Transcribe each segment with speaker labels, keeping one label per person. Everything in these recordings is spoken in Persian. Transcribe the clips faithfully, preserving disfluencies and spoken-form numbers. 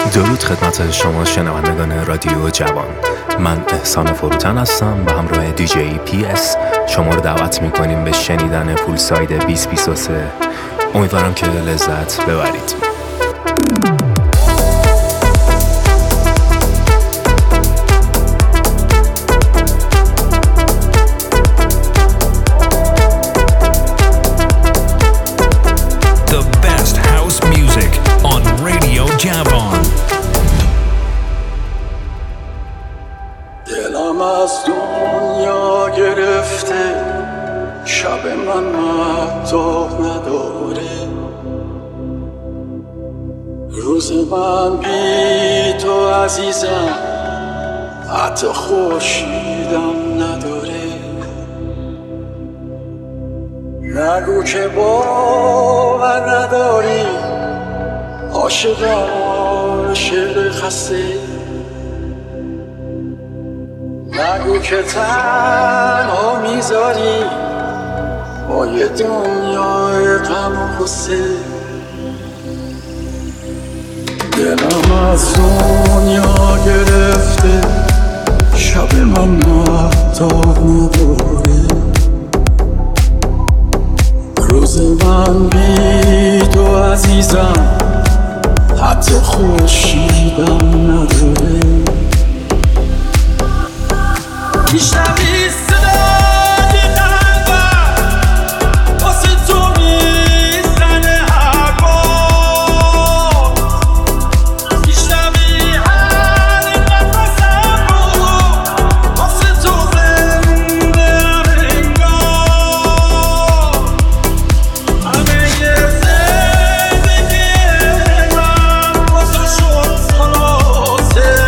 Speaker 1: درود خدمت شما شنوندگان رادیو جوان. من احسان فروتن هستم و همراه دی جی پی اس شما رو دعوت میکنیم به شنیدن پولساید بیست بیست و سه. امیدوارم که لذت ببرید.
Speaker 2: دلم از دنیا گرفته، شب من مهتاب نداره، روز من بی تو عزیزم حتی خورشیدم نداره. نگو که باور نداری، عاشقان شعر خسته، نگو که تنها میذاری با یه دنیای غم و غصه. دلم از دنیا گرفته، شب من مهتاب نداره، روز من بی تو عزیزم حتی خورشیدم نداره. میشنوی صدای قلبم واسه تو میزنه هر بار، میشنوی هر نفسم رو واسه تو زنده انگار. همه زندگی من واسه شد خلاصه.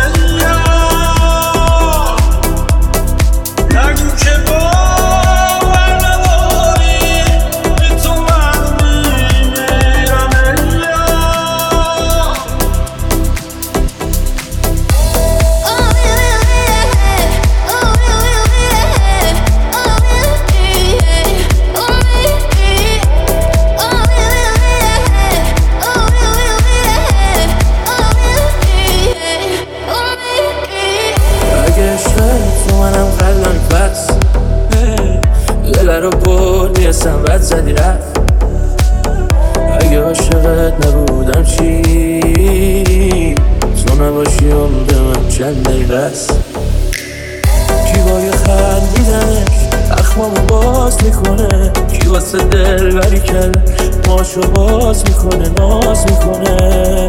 Speaker 2: دل رو بردی اسم بد زدی رفت، اگه عاشقت نبودم چی؟ تو نباشی عمر من چند دقیقه است. کی با یه خندیدنش اخمامو باز میکنه، کی واسه دل بری کرد ماشو باز میکنه ناز میکنه،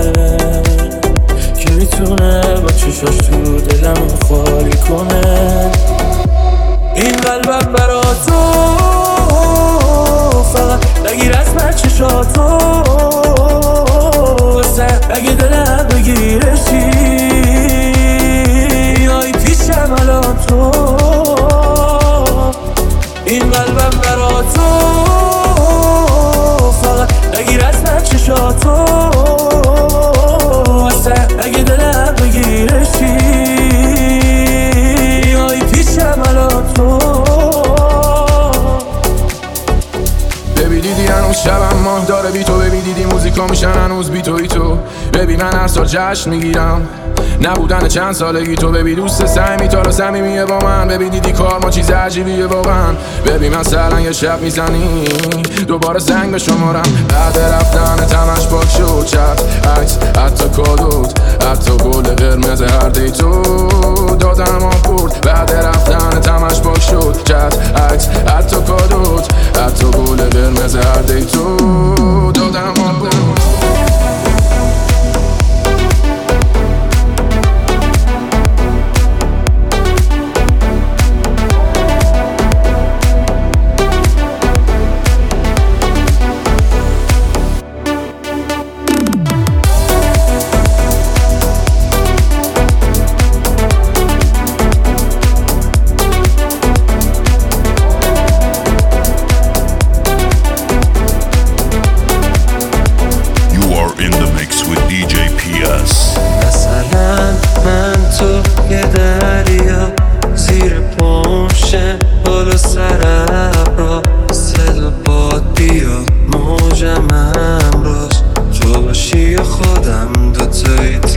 Speaker 2: کی میتونه با چشاش تو دلمو خالی کنه. این قلبم برا تو فقط نگیر از من چشاتو، اگه دلم بگیره چی؟ آی پیشم الان تو. این قلبم برا تو فقط نگیر از من چشاتو، اگه دلم بگیره چی؟ آی پیشم الان تو. ببی دیدی هنوز شبم ماه داره بی تو، ببی دیدی موزیکا میشن هنوز بی توی تو، ببی من هر سال جشن میگیرم نبودن چند سالگی تو، ببی دوست سعی تا رو صمیمیه با من، ببی دیدی کار ما چیز عجیبیه واقعا، ببی مثلا یه شب میزنی دوباره زنگ به شمارم، بعد رفتن تمش پاک شد چت عکس حتی کادوت حتی گل قرمز هر دیتو دادم آپورد، بعد رفتن تمش پاک شد چت عکس حتی کادوت حتی گل قرمز هر دیتو دادم آپورد.
Speaker 3: موجم هم باش، تو باشی خودم دوتایی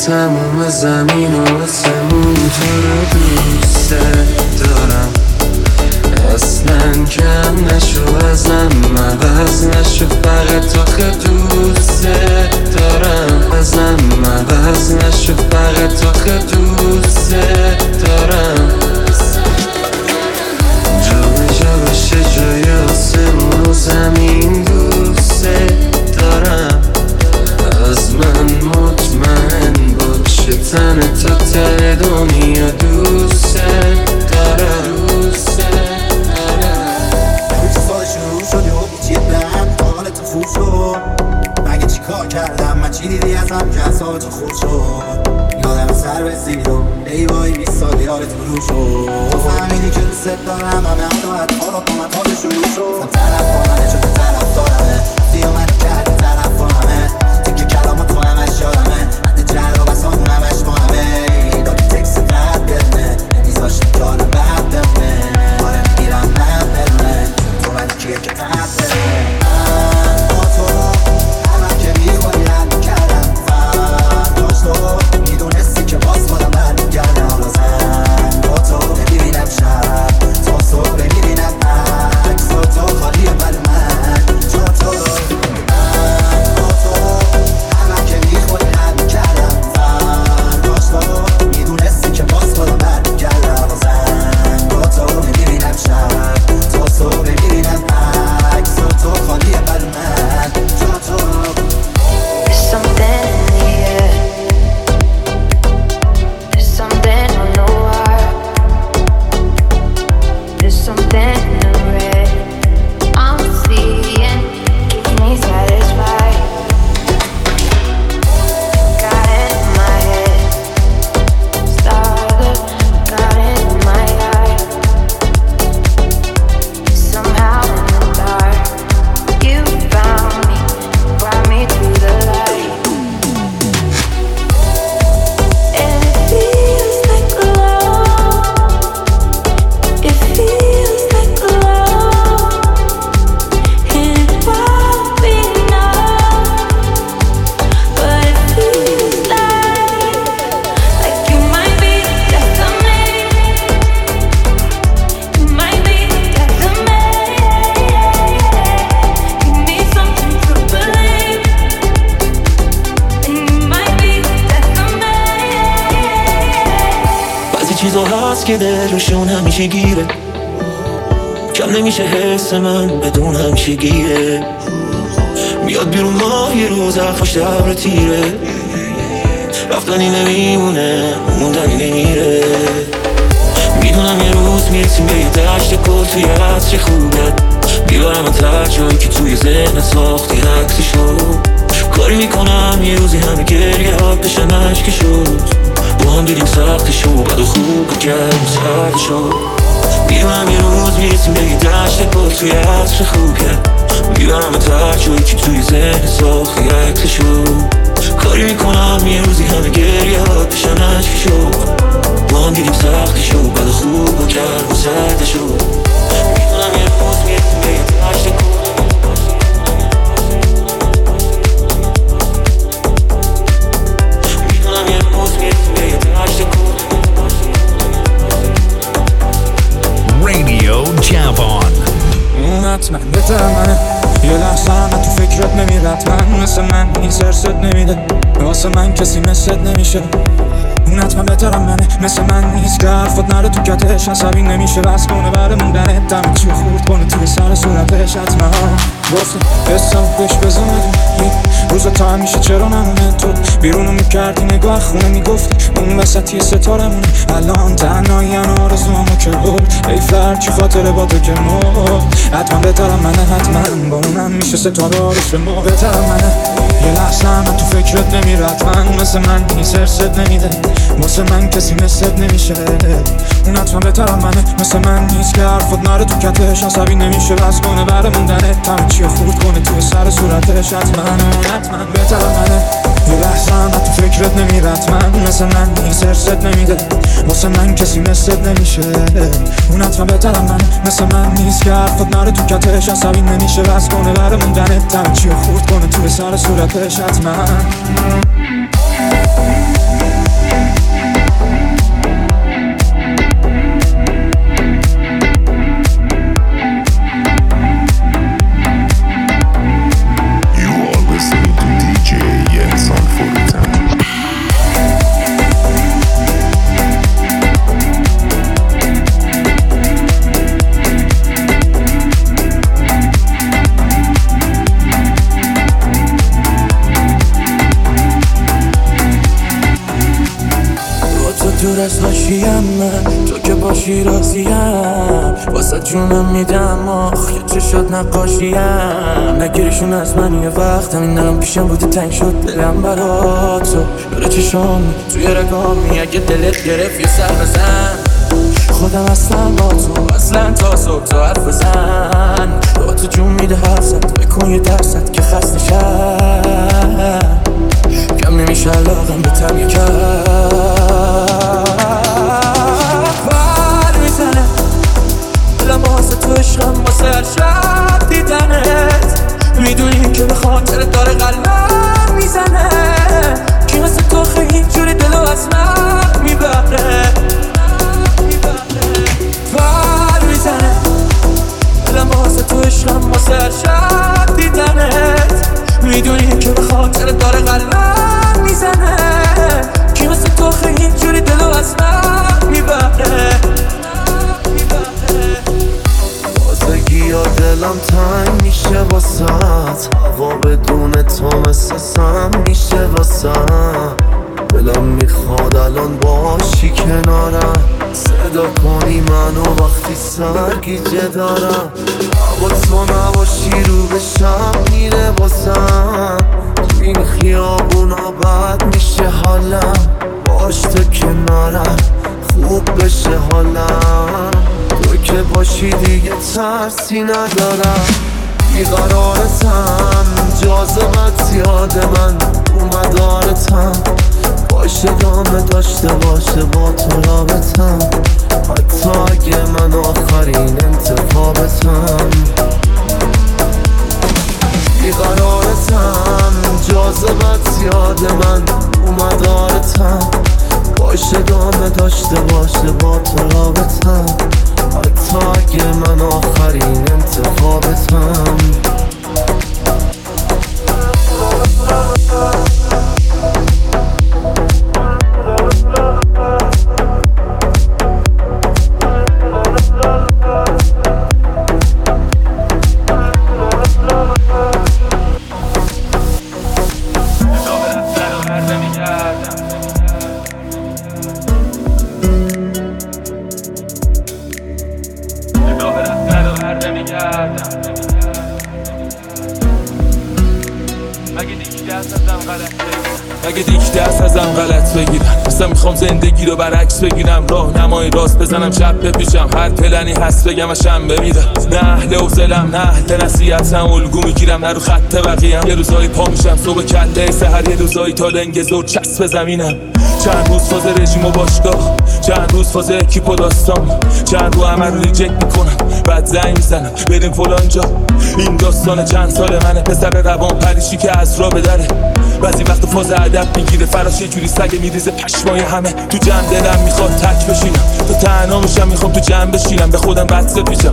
Speaker 3: تموم زمین و آسمون تو رو دوست دارم. اصلا کم نشو ازم عوض نشو فقط آخه دوست دارم. ازم عوض نشو فقط آخه دوست دارم. جا به جا بشه جای آسمون و زمین دوست دارم. از من مطمئن باشه تن تا ته دنیا دوست دارم. دوست دارم.
Speaker 4: چه سال شروع شد و بیچید بهم حالت خوب شد. مگه چی کار کردم من چی دیدی ازم که اصابت خود شد. یادم سر رسید و ای وای بیست سال یارت برو شد. تو فهمیدی که دوست دارم همه عدالت ها را با من تازه شروع شد. من طرف با منه چون طرف دارمه سیا من کردی طرف با همه تکه کلام تو همش یادمه حد جر و بسان همش با همه دادی تکس قد بدنه نمیذاشتی کارم بد بمونه باره میگیرم من بدونه تو من کیه که قد بدنه من با تو همه که میخوریم کردم فرداش تو میدونستی که باز خودم برمیگردم لازم با تو نمیبینم شب تا صبح بمیرینم عکس و تو خالیه بر من جا تو من با تو همه که میخوریم کردم فرداش تو میدونستی که باز خودم برمیگردم لازم با تو نمیبینم شب تا صبح بمیرینم عکس و تو خالیه بر من جا تو.
Speaker 5: There's something in the air. There's something on the wire. There's something in the red I'm seeing, keeps me satisfied. Got it in my head, started, got it in my eye. Somehow in the dark, you found me, brought me to the light. And it feels like love. It feels like love. And it won't be enough. But it feels like, like you might be the death of me. You might be the death of me. Give me something to believe. And you might be the death of me.
Speaker 6: بعضی چیزا هست که دلشون همیشه گیره، کم نمیشه حس من بدون همیشه گیره. میاد بیرون ماه یه روز پشت ابر تیره، رفتنی نمیمونه موندنی نمیره. میدونم یه روز میرسیم به یه دشت گل توی عصر خوبت، بیارم تا جایی که توی ذهن ساختی عکسشو. کاری میکنم یه روزی همه گریه ها بشن عشقشو. با هم دیدیم سختشو بد و خوب و گرم سردشو. میدونم یه روز میرسیم به یه دشت گل توی عصر خوبت، بیارم تا جایی که توی ذهن ساختی عکسشو. کاری میکنم یه روزی همه گریه ها بشن عشقشو. با هم دیدیم سختشو بد و خوب و گرم و سردشو. میدونم یه روز میرسیم به یه دشت گل. میدونم یه روز میرسیم به یه دشت گل.
Speaker 7: Radio Javon.
Speaker 8: حتما بهتر منه یه لحظه هم تو فکرت نمیره. حتما مثل من این سرست نمیده، واسه من کسی مثلت نمیشه. اون حتما بهترم منه مثل من نیست که حرفت نره تو کتش. عصبی نمیشه بس کنه بره موندنه دم چی خورد کنه توی سر صورتش. حتما گفتم حساب بهش بزنه روز تا همیشه چرا نمونه. تو بیرونو میکردی نگاه خونه میگفتی اون وسطی ستاره مونه. الان تنهایی آرزوامو که بود ای فرد چی خاطره با تو که مرد. حتما بهترم منه حتما با اونم میشه ستاره آرش ما. بهترم منه یه لحظه هم تو فکرت نمیره. حتما مثل من این سرست نمیده، واسه من کسی مثلت نمیشه. اون حتما بهترم منه مثل من نیست که حرفت نره تو کتش. عصبی نمیشه بس کنه بره موندنه همه چی خورد کنه توی سر صورتش. حتما حتما بهترم منه یه لحظه هم تو فکرت نمیره. حتما مثل من این سرست نمیده، واسه من کسی مثلت نمیشه. اون حتما بهترم منه مثل من نیست که حرفت نره تو کتش. عصبی نمیشه بس کنه بره موندنه همه چی خورد کنه توی سر صورتش. حتما
Speaker 7: دور از حاشیم من، تو که باشی راضیم، واسه جونم میدم آخ یه چشات نقاشیم. نگیریشون از من یه وقت همین دلم پیشم بودی تنگ شد دلم برا تو. داره چشام توی رگامی اگه دلت گرفت یه سر بزن. خودم هستم با تو اصلا تا صبح تا حرف بزن. با تو جون میده حرفت بکن یه درصد که خسته شم. کم نمیشه علاقم به تم یکم بر میزنه دلم واسه تو عشقم واسه هر شب دیدنت. میدونی که به خاطر داره قلبم میزنه. کی مثل تو خیلی جوری دلو از من میبره. بر میزنه دلم واسه تو عشقم واسه هر شب دیدنت. میدونی که به خاطر داره قلبم میزنه. کی مثل تو خیلی جوری دلو از من میبره.
Speaker 3: بازگی یا دلم تنگ میشه واسط. هوا بدون تو مثل سم میشه واسم. دلم میخواد الان باشی کنارم. صدا کنی منو وقتی سرگیجه دارم. با تو نباشی رو به شب میره باسم. این خیابونا بد میشه حالم. باش تو کنارم خوب بشه حالم. تو که باشی دیگه ترسی ندارم. بیقرارتم جاذبت یاد من اومدارتم. باشه دامه داشته باشه با تو رابطم. حتی اگه من آخرین انتخابتم. بیقرارتم جاذبت یاد من اومدارتم. باشه دامه داشته باشه با تو رابطم. حتی اگه من آخرین انتخابتم.
Speaker 9: اگه دیگه دست ازم غلط بگیرن. مثلا میخوام زندگی رو برعکس بگیرم. راه نمای راست بزنم چپ بپیشم. هر پلنی هست بگم و شنبه میدم. نه اهل حوصلم نه اهل نصیحتم. الگو میگیرم نه رو خط بقیه‌ام. یه روزایی پا میشم صبح کله سحر. یه روزایی تا لنگ زور چسب زمینم. چند روز فاز رژیم و باشگاه. چند روز فاز اکیپ و داستان. چند رو عمل ریجکت میکنم بعد زنگ میزنم بریم فلان جا. این داستان چند سال منه. پسر روان پریشی که از را بدره. بعضی وقت فاز ادب میگیره فراش. یه جوری سگ میریزه پشمای همه. تو جمع دلم میخواد تک بشینم. تو تنها میشم میخوام تو جمع بشینم. به خودم بد پیچم.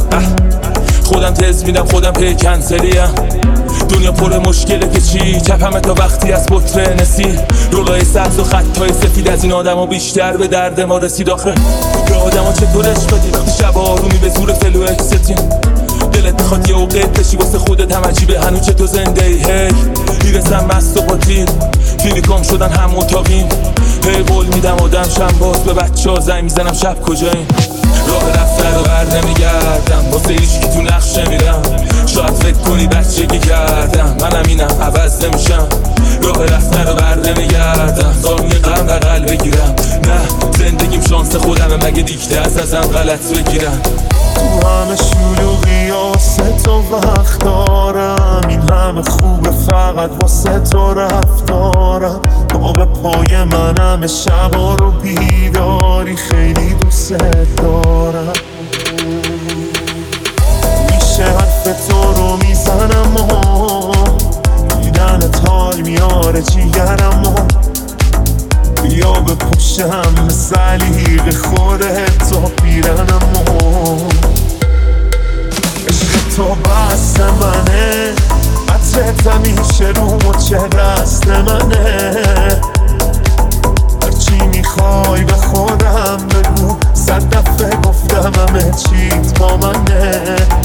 Speaker 9: خودم تز میدم خودم پی کنسلیم. دنیا پر مشکله که چی. چپمه تا وقتی از بطره نسی. رولای سبز و خطای سفید از این آدم ها بیشتر به درد ما رسید. آخه به آدم ها چطورش بدی وقتی شب آرومی به زور فلو اکستیم. دلت میخواد یه اوقت بشی واسه خودت هم عجیبه هنو چه تو زنده ای. هی میرسم مست و پاتیر فیلیکام شدن هم اتاقیم. هی قول میدم آدم شم باز به بچه ها زنگ میزنم شب کجاییم. راه رفته رو بر نمیگردم واسه هیچ کی تو نقشه میرم. شاید فکر کنی بچگی کردم منم اینم عوض نمیشم. راه رفته رو بر نمیگردم دارم یه غم بغل بگیرم. نه زندگیم شانس خودمه مگه دیگه از ازم غلط بگیرم.
Speaker 3: تو همه شلوغی واسه تو وقت دارم. این همه خوبه فقط واسه تو رفتارم. تو به پای من همه شبا رو بیداری. خیلی دوست دارم. میشه حرف تو رو میزنم و دیدنت حال میاره جیگرم و بیا بپوشم سلیق خودت تا پیرنم و عشق تو بست منه. عطرت همیشه رو مچه دست منه. هرچی میخوای به خودم بگو. صد دفعه گفتم همه چیت با منه.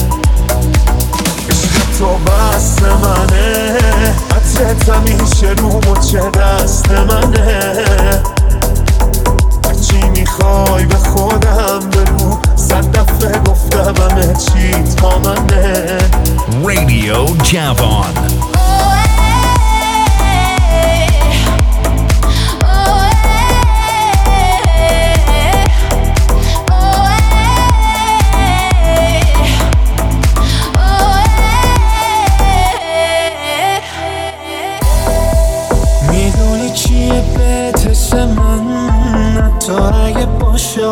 Speaker 3: عشق تو بست منه. عطرت همیشه رو مچه دست منه. هرچی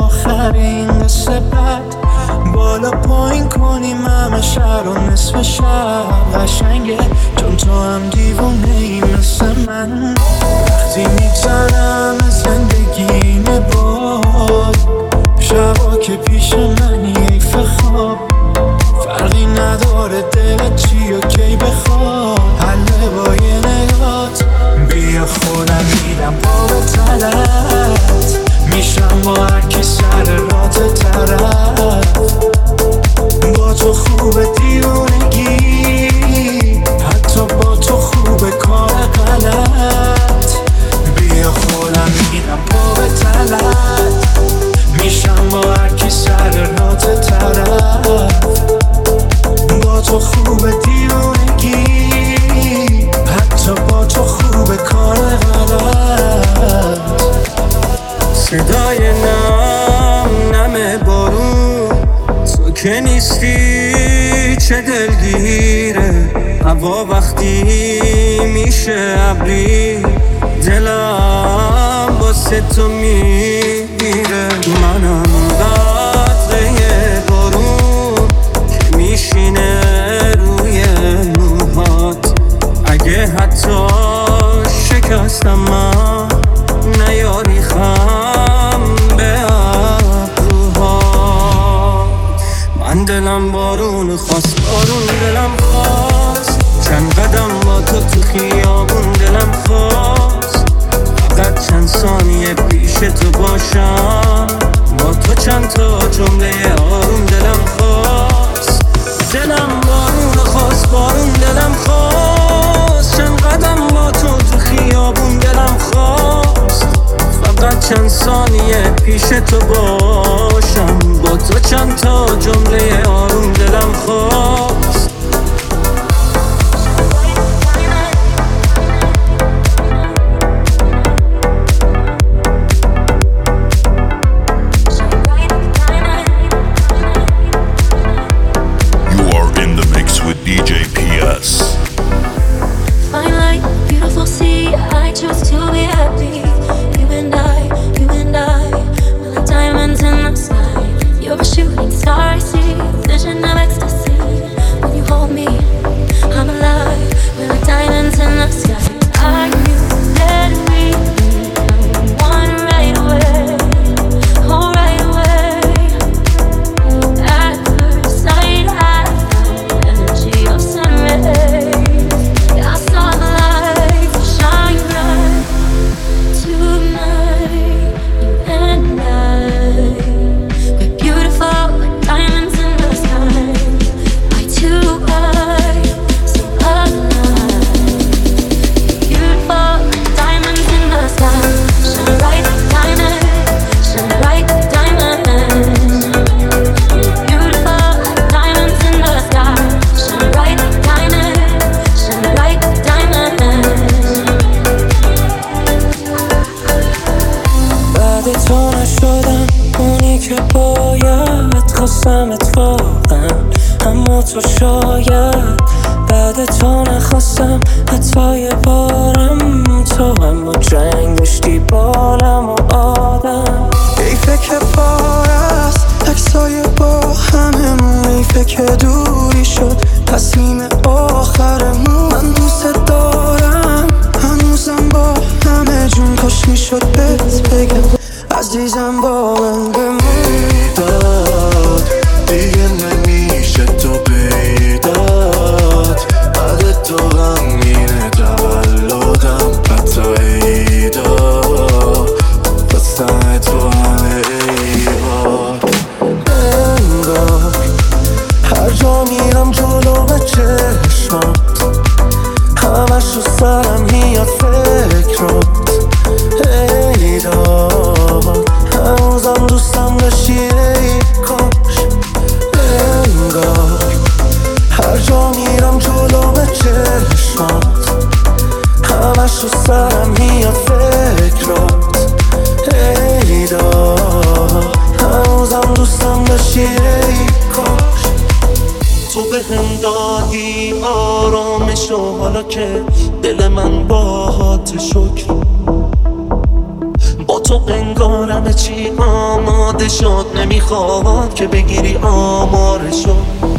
Speaker 7: آخر این قصه بد بالا پایین کنیم همه شهر و نصف شب قشنگه چون تو هم دیوونه ای مثل من وقتی میگذرم از زندگی اینه باد شبا که پیش منی حیف خواب فرقی نداره دلت چی و کی بخواد حله با یه نگات بیا خودم میدم پا به تلت میشم با هرکی سر رات طرف با تو خوبه دیونگی حتی با تو خوبه کار غلط بیا خودم میدم پا به تلت میشم با هرکی سر رات طرف با تو خوبه دیونگی حتی با تو خوبه کار غلط صدای نم نم بارون تو که نیستی چه دلگیره هوا وقتی میشه ابری دلم واسه تو میگیره منم قطره بارون که میشینه روی موهات اگه حتی شکستم من نیاری خم به ابروها من دلم بارون خواست بارون دلم خواست چند قدم با تو تو خیابون دلم خواست فقط چند ثانیه پیش تو باشم با تو چند تا جمله آروم دلم خواست دلم بارون خواست بارون دلم خواست چند قدم با تو تو خیابون دلم خواست فقط چند ثانیه پیش تو باشم با تو چند تا جمله آروم دلم خواست
Speaker 10: دی جی پی اس.
Speaker 5: Fine light, beautiful sea, I choose to be happy. You and I, you and I, we're like diamonds in the sky. You're a shooting star, I see, vision of ecstasy. When you hold me, I'm alive, we're like diamonds in the sky. Are you letting me be one right away? Oh, right away. At first sight, I found energy of sun rays. I saw the light shine bright tonight. You and I, we're beautiful like diamonds in the sky. Eye to eye, so alive. Beautiful like diamonds in the sky. Shine bright like diamonds, shine bright like diamonds. Beautiful like diamonds in the sky. Shine bright like diamonds, shine bright like diamonds.
Speaker 7: بعد تو نشدم اونی که باید خواستم اتفاقا اما تو شاید بعد تو نخواستم حتی یه بارم تو اما جنگ داشتی بالم و آدم حیفه که بار است عکسای با هممون حیفه که دوری شد تصمیم آخرمون من دوست دارم هنوزم با همه جون کاش میشد بهت بگم عزیزم با من بمون
Speaker 3: داد دیگه نمیشه تو پیداد بعد تو غمگینه تولدم حتی عیدا بستن تو همه ایوار انگار هر جا میرم جلو به چشمات همش رو سرم میاد فکرات ای داد هنوزم دوستم داشتی ای کاش انگار هر جا میرم جلو به چشمات همش رو سرم میاد فکرات ای داد هنوزم دوستم داشتی ای کاش تو به هم دادی آرامشو حالا که دل من باهات شکر با تو تو انگارم چی آماده شد، نمیخواد که بگیری آمارشو.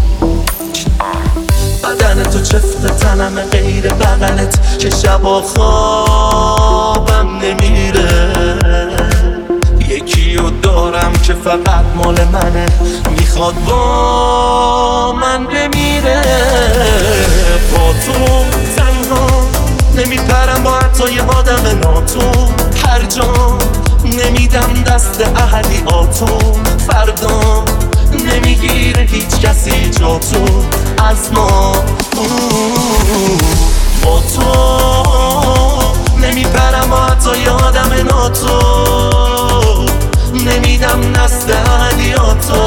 Speaker 3: بدن تو چفت تنم غیر بغلت که شبا خوابم نمیره. یکی رو دارم که فقط مال منه، میخواد با من بمیره. با تو تنها نمیپرم با حتی یه آدم ناتو، هر جا نمیدم دست اهلی آتو. فردا نمیگیره هیچ کسی جا تو از ما. با تو نمیپرم با حتی یه آدم ناتو، نمیدم دست اهلی آتو.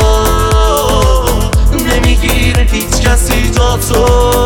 Speaker 3: نمیگیره هیچ کسی جا تو.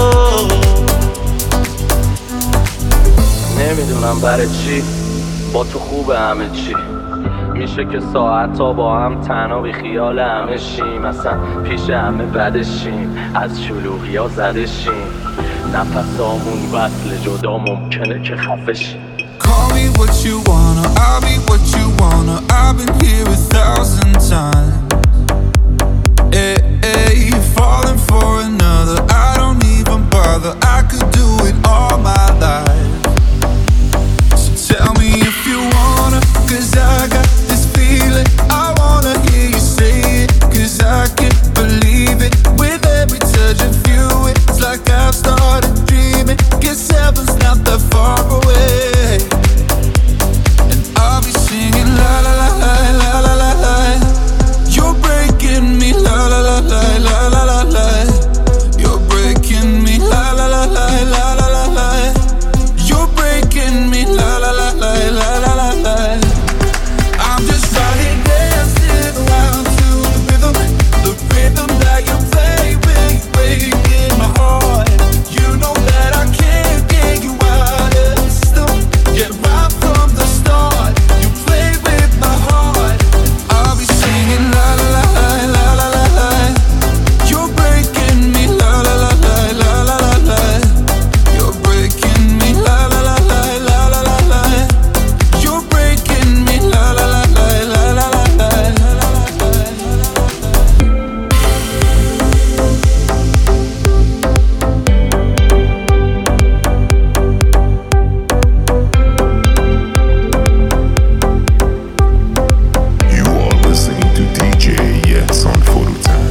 Speaker 11: نمیدونم برای چی با تو خوبه همه چی، میشه که ساعت تا با هم تنها بی خیال همه شیم، اصلا پیش همه بدشیم، از شلوغی ها زدشیم، نفسامون وصل جدا ممکنه که خفشیم.
Speaker 12: Call me what you wanna, I'll be what you wanna. I've been here a thousand times. Hey, hey, falling for another, I don't even bother. I could do it all my life. Tell me if you wanna, cause I got this feeling. I wanna hear you say it, cause I can't believe it. With every touch of you, it's like I've started dreaming. Guess heaven's not that far away. And I'll be singing la la la la la la la la. You're breaking me la la la la la la la la. You're breaking me la la la la la la la la. You're breaking me la la la la la la la la. I'm just out here dancing around to the rhythm, the rhythm that you play with, breaking my heart. You know that I can't get you out of the system. Yeah, right from the start, you play with my heart. I'll be singing la la la la la la la. You're breaking me la la la la la la la la. You're breaking me la la la la la la la la. You're breaking me la la la la la la la la.
Speaker 10: You are listening to D J Ehsan Forutan.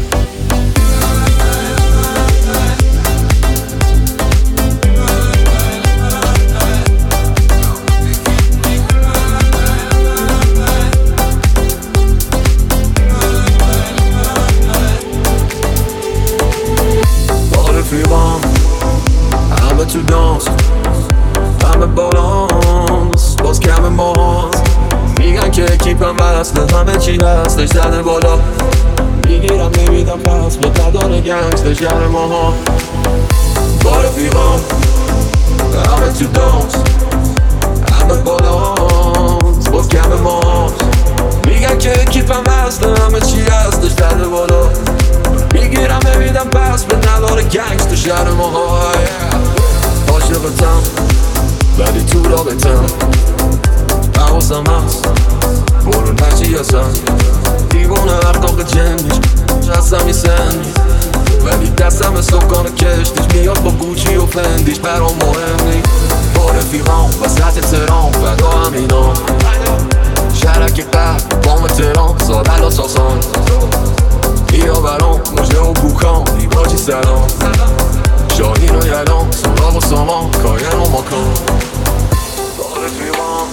Speaker 3: با رفیقام همه تو دانس، همه بالانس، باز کم ماست. میگن که کیپم وصله، همه چی هستش زده بالا. میگیرم نمیدم پس با تدار گنگستر شهر ماها. با رفیقام همه تو دانس، همه بالانس، باز کم ماست. میگن که کیپم وصله، همه چی هستش زده بالا. میگیرم نمیدم پس به نداره گنگستر تو شهر ماها. عاشقتم ولی تو رابطم، حواسم هست برو نچی هستم. دیوونه اخلاق جنگیش هستم میسنی، ولی دستم سکان کشتیش میاد با گوچی و فندیش برام مهم نی. با رفیقام وسط ترام فدا همینام، شرک قلب بام ترام سادل و ساسان. بیا برام مجه و بوکان دیباجی سلام، شاهین و یلام سراغ و سامان کاین و مکان. با رفیقام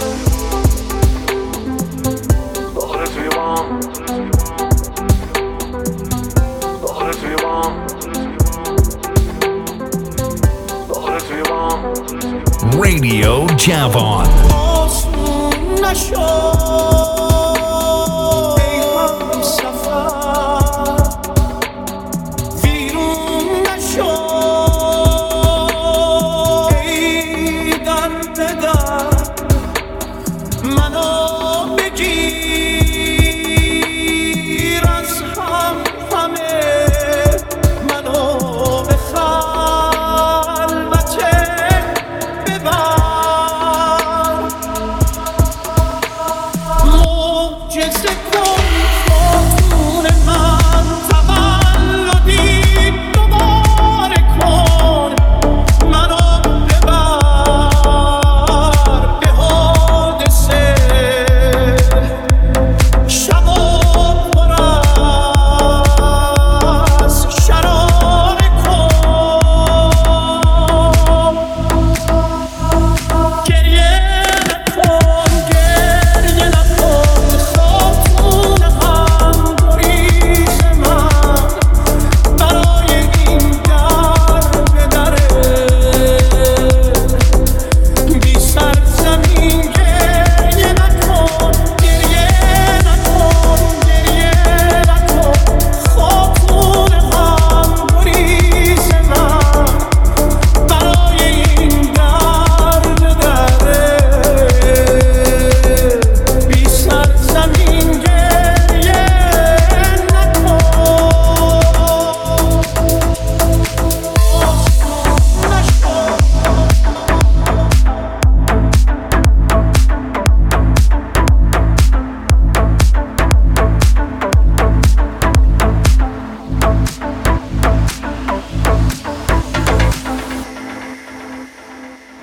Speaker 3: با رفیقام با رفیقام با رفیقام.
Speaker 10: Radio Javon.
Speaker 7: آسون نشد